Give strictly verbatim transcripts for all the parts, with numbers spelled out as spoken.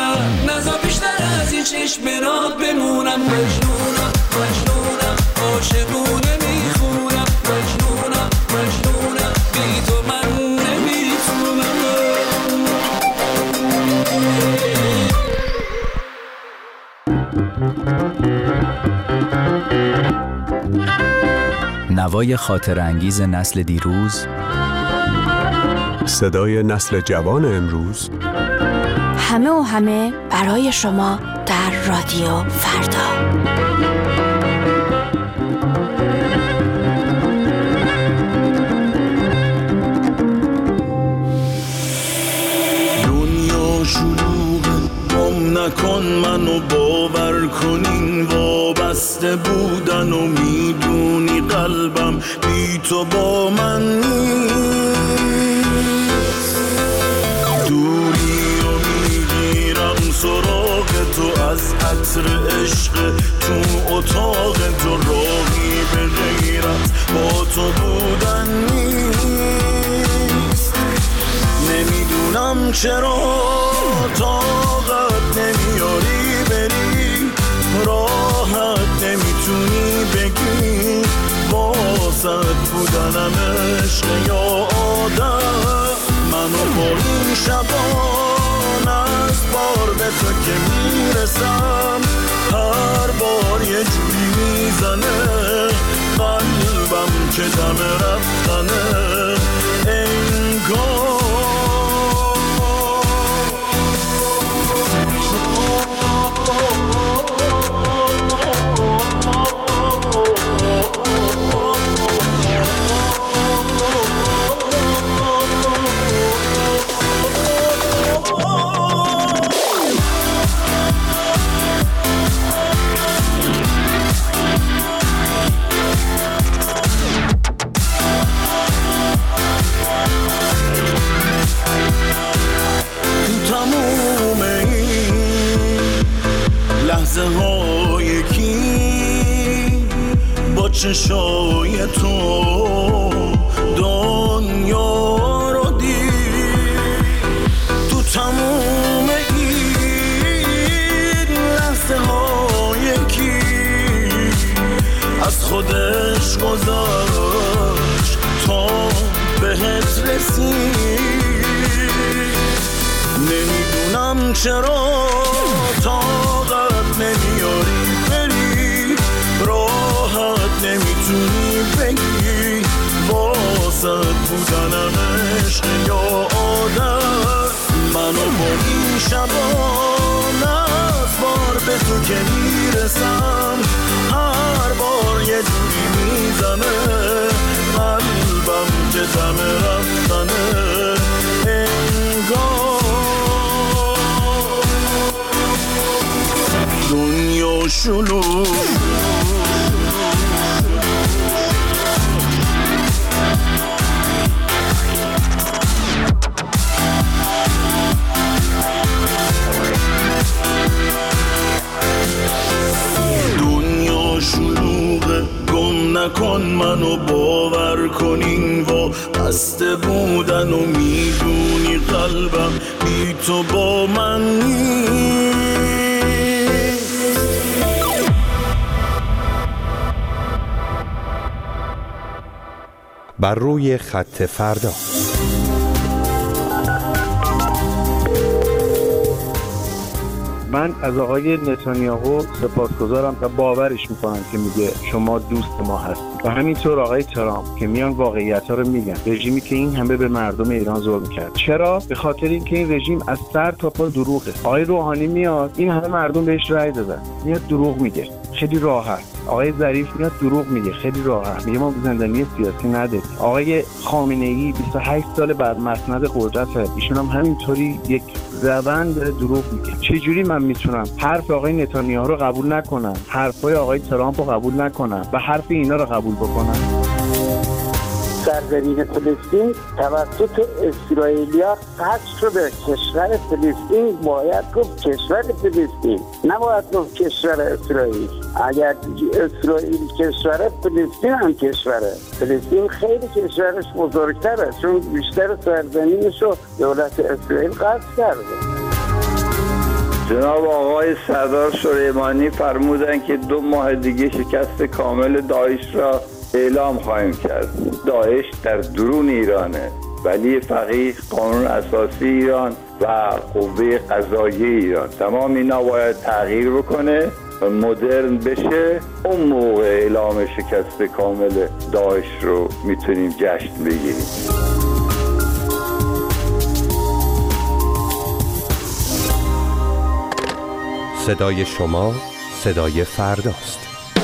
مجنونم، نزا بیشتر از این چشم راه بمونم. مجنونم مجنونم عاشقونه میخونم. مجنونم مجنونم بی تو من نمیتونم. نوای خاطر انگیز نسل دیروز، صدای نسل جوان امروز، همه و همه برای شما در رادیو فردا. دنیا شلوغه، گم نکن منو، باور کنین وابسته بودن و میدونی قلبم بی تو با من نیست. دوری رو میگیرم سراغ تو از عطر عشق تو اتاق تو، راهی به غیرت با تو بودن نیست. نمیدونم چرا طاقت نمیاری بری، راحت نمیتونی بگی واسط بودنم عشق یا آدم. منو با این شبان از بار به تو که میرسم، هر بار یه جوری میزنه قلبم که دم رفتنه. انگار لحظه های کی با چشای تو دنیا رو دید. تو تموم این لحظه های کی از خودش گذاشت تا بهت رسید. نمیدونم چرا طاقت نمیاری بری، راحت نمیتونی بگی واسط بودنم عشق یا آدم. منو با این شبان از بار به تو که میرسم، هر بار یه جوری میزنه قلبم که دم رفتنه. انگار دنیا شلوغ دنیا شلوغه، گم نکن منو، باور کنین وا بسته بودن و میدونی قلبم بی تو با من نیست. بر روی خط فردا. من از آقای نتانیاهو سپاسگزارم و باورش میکنم که میگه شما دوست ما هستید، و همینطور آقای ترامپ که میان واقعیت‌ها رو میگن. رژیمی که این همه به مردم ایران ظلم کرد، چرا؟ به خاطر اینکه این رژیم از سر تا پا دروغه. آقای روحانی میاد، این همه مردم بهش رأی دادن، میاد دروغ میگه خیلی راحت. آقای ظریف میاد دروغ میگه خیلی راحت، میگه ما زندانی سیاسی نداریم. آقای خامنه‌ای بیست و هشت سال بعد مسند قدرت، ایشون هم همینطوری یک روند داره دروغ میگه. چه جوری من میتونم حرف آقای نتانیاهو رو قبول نکنم، حرفای آقای ترامپ رو قبول نکنم و حرف اینا رو قبول بکنم؟ سرزمین فلسطین توسط اسرائیلیا قصد به کشور فلسطین باید گفت کشور فلسطین، نباید گفت کشور اسرائیل. اگر اسرائیل کشوره، فلسطین هم کشوره. فلسطین خیلی کشورش بزرگتره، چون بیشتر سرزمینش رو دولت اسرائیل قصد کرده. جناب آقای سردار سلیمانی فرمودن که دو ماه دیگه شکست کامل داعش را اعلام خواهیم کرد. داعش در درون ایرانه، ولی فقیه، قانون اساسی ایران و قوه قضاییه ایران، تمام اینا باید تغییر بکنه و مدرن بشه. اون موقع اعلام شکست کامل داعش رو میتونیم جشن بگیریم. صدای شما صدای فرداست.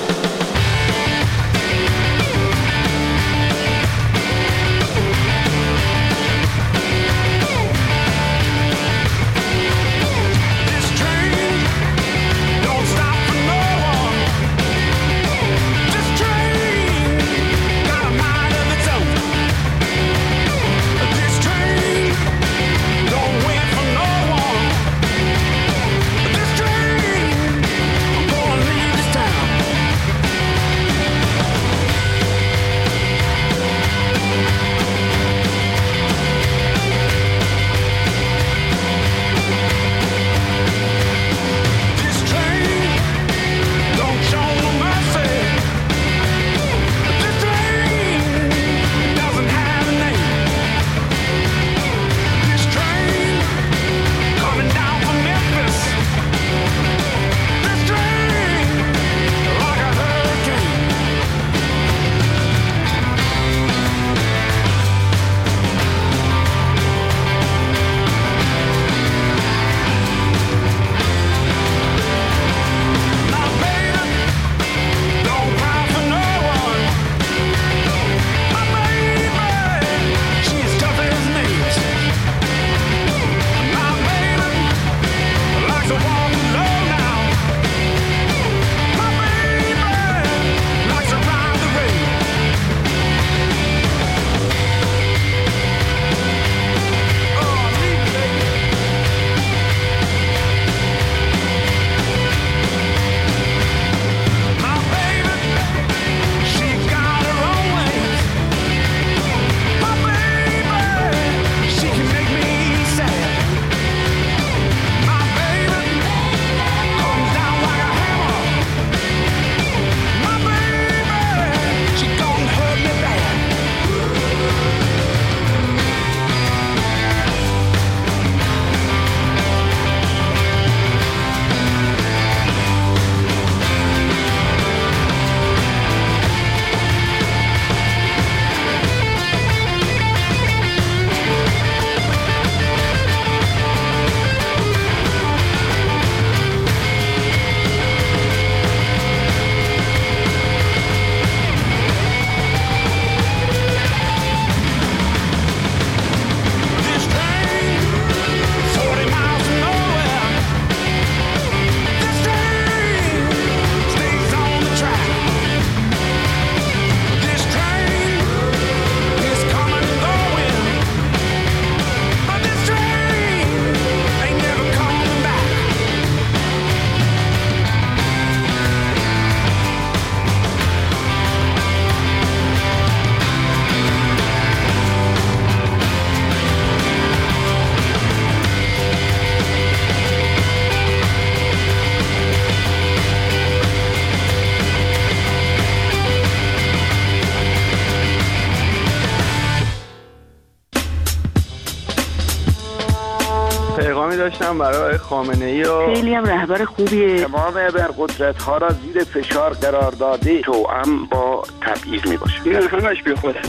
داشتم برای خامنه‌ای و خیلی هم رهبر خوبیه. تمام ابرقدرت ها را زیر فشار قرار داده، توأم با تبعیض می باشه. این همش بی خوده.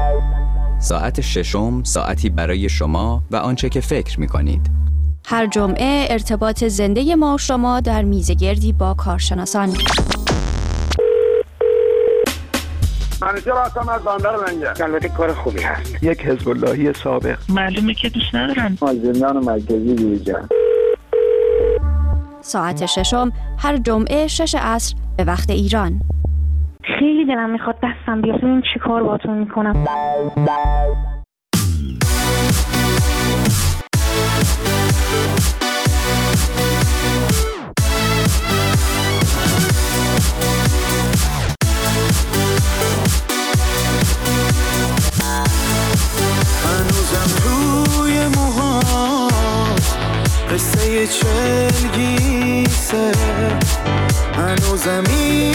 ساعت ششم، ساعتی برای شما و آنچه که فکر می کنید. هر جمعه ارتباط زنده ما و شما در میزگردی با کارشناسان. منیجر هستم از بندر منجر. البته کار خوبی هست. یک حزب اللهی سابق. معلومه که دوست ندارن. از زندان مرکزی بیرون. ساعت ششم هر جمعه شش عصر به وقت ایران. خیلی دلم میخواد دستم بیاد ببینم چی کار باهاتون میکنم. هنوزم توی موهات قصه چلگی هنوزم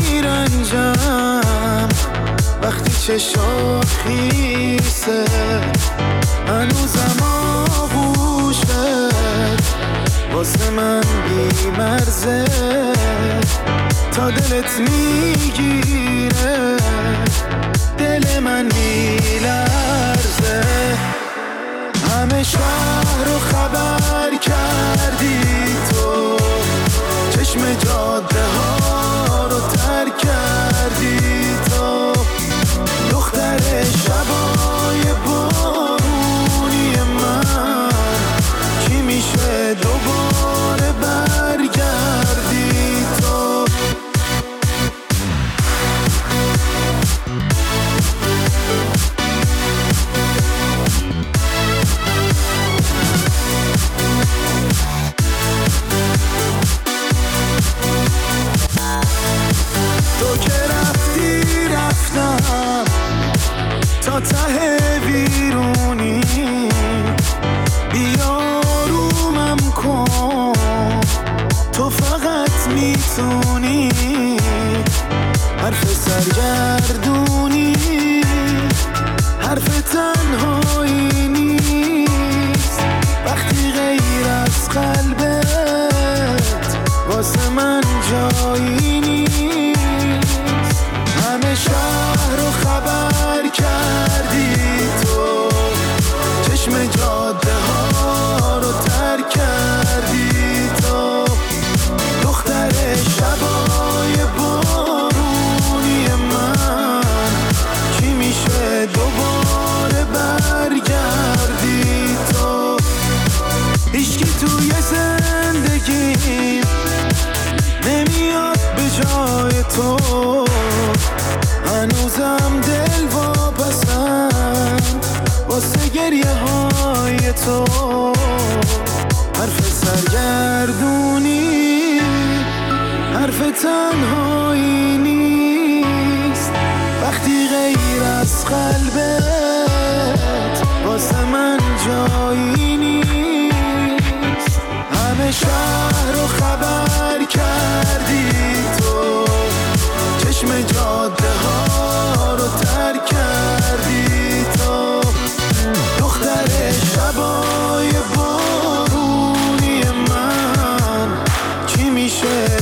میرنجم وقتی چشات خیسه، هنوزم آغوشت واسه من بیمرزه، تا دلت میگیره دل من میلرزه. همه شهر رو خبر کردی تو، چشم جاده ها رو ترک کردی تو، دختر شبای بارونی من کی میشه دوباره برگردی تو. تو که رفتی رفتم تا ته ویرونی، بیارومم کن تو فقط میتونی، حرف سرگردونی حرف تنهایی نیست وقتی غیر از قلبت واسه من جایی نیست. همه شهر رو خبر کردی تو، چشم جاده ها رو ترک کردی تو، دختر شبای بارونی من کی میشه دوباره برگردی تو. هیچکی توی زندگیم نمیاد به جای تو، هنوزم دل واپسم واسه گریه های تو، حرف سرگردونی حرف تنهایی نیست وقتی غیر از قلبت واسه من جایی نیست. همه شهر رو خبر کردی تو، چشم جاده ها رو ترک کردی تو، دختر شبای بارونی من کی میشه